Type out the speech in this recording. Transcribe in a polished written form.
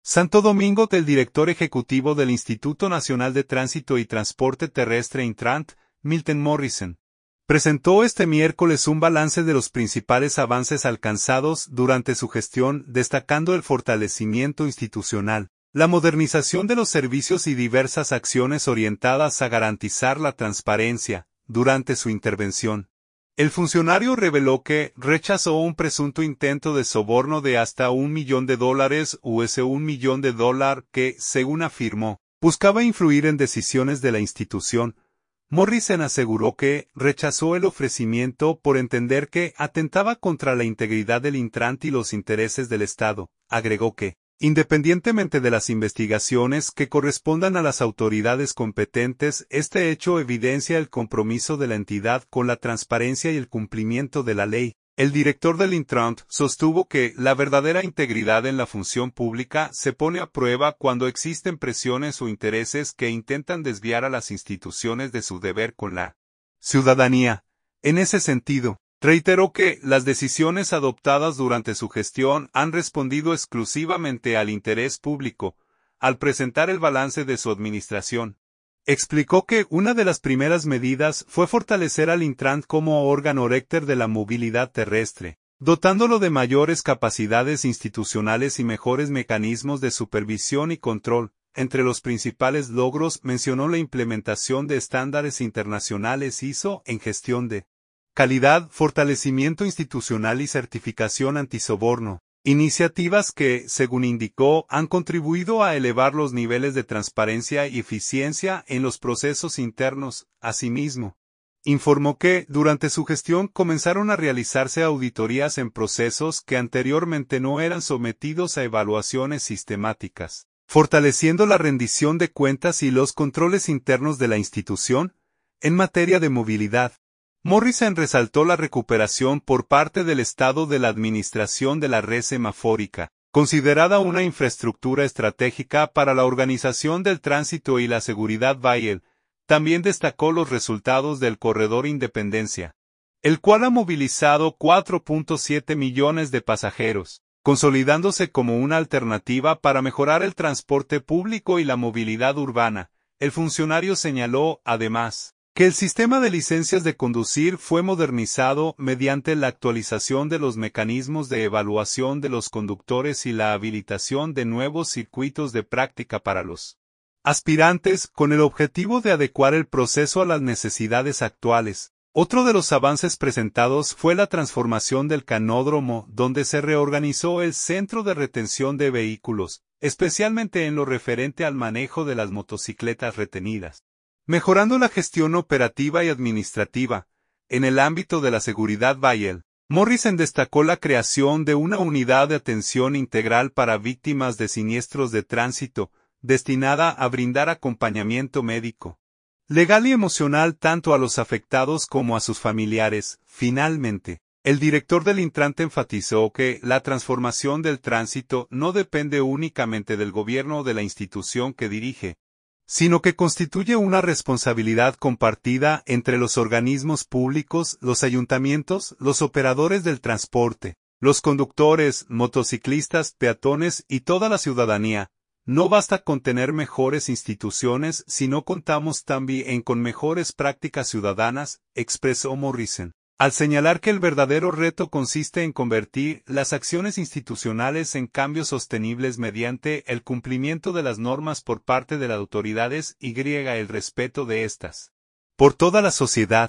Santo Domingo del director ejecutivo del Instituto Nacional de Tránsito y Transporte Terrestre Intrant, Milton Morrison, presentó este miércoles un balance de los principales avances alcanzados durante su gestión, destacando el fortalecimiento institucional, la modernización de los servicios y diversas acciones orientadas a garantizar la transparencia. Durante su intervención, el funcionario reveló que rechazó un presunto intento de soborno de hasta $1 millón US $1 millón que, según afirmó, buscaba influir en decisiones de la institución. Morrison aseguró que rechazó el ofrecimiento por entender que atentaba contra la integridad del Intrant y los intereses del Estado. Agregó que, independientemente de las investigaciones que correspondan a las autoridades competentes, este hecho evidencia el compromiso de la entidad con la transparencia y el cumplimiento de la ley. El director del Intrant sostuvo que la verdadera integridad en la función pública se pone a prueba cuando existen presiones o intereses que intentan desviar a las instituciones de su deber con la ciudadanía. En ese sentido, reiteró que las decisiones adoptadas durante su gestión han respondido exclusivamente al interés público. Al presentar el balance de su administración, explicó que una de las primeras medidas fue fortalecer al Intrant como órgano rector de la movilidad terrestre, dotándolo de mayores capacidades institucionales y mejores mecanismos de supervisión y control. Entre los principales logros mencionó la implementación de estándares internacionales ISO en gestión de calidad, fortalecimiento institucional y certificación antisoborno, iniciativas que, según indicó, han contribuido a elevar los niveles de transparencia y eficiencia en los procesos internos. Asimismo, informó que, durante su gestión comenzaron a realizarse auditorías en procesos que anteriormente no eran sometidos a evaluaciones sistemáticas, fortaleciendo la rendición de cuentas y los controles internos de la institución. En materia de movilidad, Morrison resaltó la recuperación por parte del Estado de la administración de la red semafórica, considerada una infraestructura estratégica para la organización del tránsito y la seguridad vial. También destacó los resultados del Corredor Independencia, el cual ha movilizado 4.7 millones de pasajeros, consolidándose como una alternativa para mejorar el transporte público y la movilidad urbana. El funcionario señaló, además, que el sistema de licencias de conducir fue modernizado mediante la actualización de los mecanismos de evaluación de los conductores y la habilitación de nuevos circuitos de práctica para los aspirantes, con el objetivo de adecuar el proceso a las necesidades actuales. Otro de los avances presentados fue la transformación del canódromo, donde se reorganizó el centro de retención de vehículos, especialmente en lo referente al manejo de las motocicletas retenidas, mejorando la gestión operativa y administrativa. En el ámbito de la seguridad vial, Morrison destacó la creación de una unidad de atención integral para víctimas de siniestros de tránsito, destinada a brindar acompañamiento médico, legal y emocional tanto a los afectados como a sus familiares. Finalmente, el director del Intrant enfatizó que la transformación del tránsito no depende únicamente del gobierno o de la institución que dirige, sino que constituye una responsabilidad compartida entre los organismos públicos, los ayuntamientos, los operadores del transporte, los conductores, motociclistas, peatones y toda la ciudadanía. No basta con tener mejores instituciones si no contamos también con mejores prácticas ciudadanas, expresó Morrison, al señalar que el verdadero reto consiste en convertir las acciones institucionales en cambios sostenibles mediante el cumplimiento de las normas por parte de las autoridades y el respeto de estas por toda la sociedad.